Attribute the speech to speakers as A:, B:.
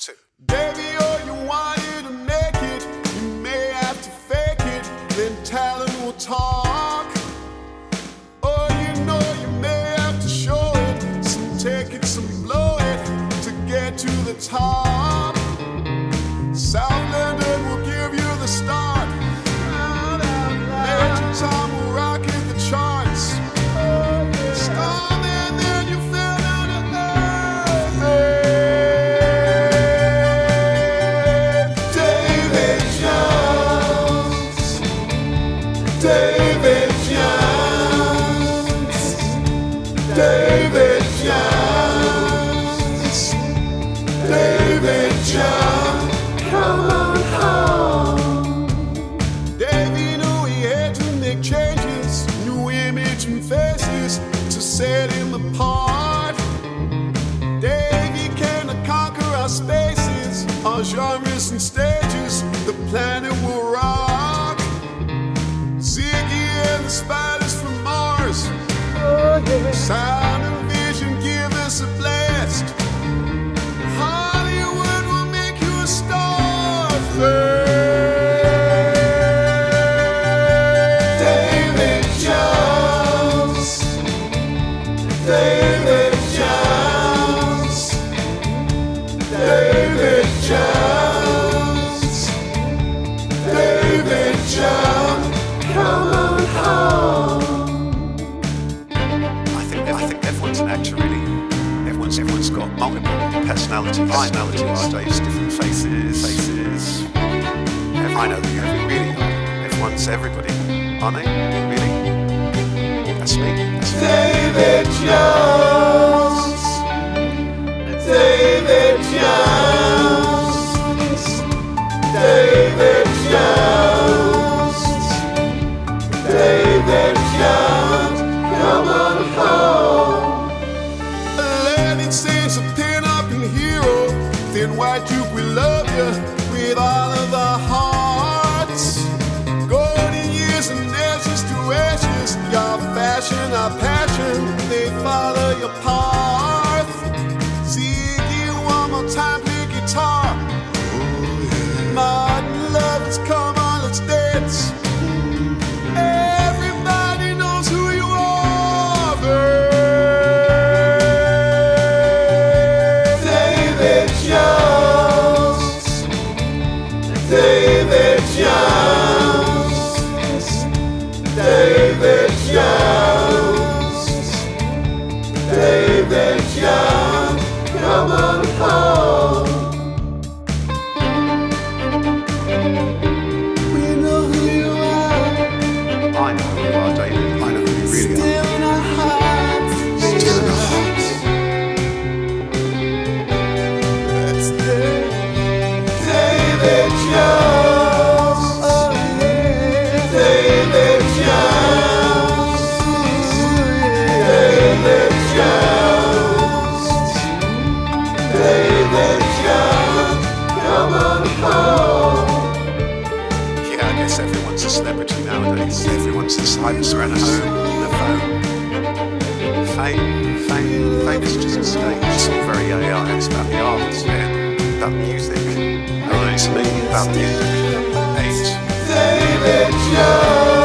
A: 2.
B: Baby, oh, you wanted to make it. You may have to fake it, then talent will talk. Oh, you know you may have to show it. Some take it, some blow it to get to the top. South London will give you the start. Major Tom will rocket the charts. Storm and then you fell down to earth. David Jones, David Jones, David Jones, David Jones, come on home. Davey knew he had to make changes, new image and faces to set him apart. Davey came to conquer our spaces, our genres and stages. The planet will rock. Ziggy and the spiders from Mars. Sound and vision give us a blast. Hollywood will make you a star. David Jones, David Jones, David Jones, David Jones, come on home.
A: I think everyone's an actor, really. Everyone's got multiple personalities, days, different faces. I know who you really are. Everyone's everybody, aren't they? Really? That's me.
B: David Jones, David Jones, David Jones, David Jones, come on home. Aladdin sings a pin-up and hero. Thin white Duke, we love you with all of our hearts. Golden years and ashes to ashes. Your fashion, our passion, they follow your path. Ziggy, one more time, play guitar. Martin Lovins, come on, let's dance. Everybody knows who you are. David Jones, David Jones, David Jones, David Jones, come on home. We know who you are.
A: I know who you are, David. I know who you really are.
B: Still in our hearts.
A: Still in our hearts.
B: That's David Jones. Oh yeah. David Jones. David Jones. David Jones. Come on home.
A: Yeah, I guess everyone's a celebrity nowadays. Everyone's this hyper around the home, the phone. Fame is just a stage. It's all very AI. It's about the arts, yeah, about music. It's me about music. Age.
B: David Jones.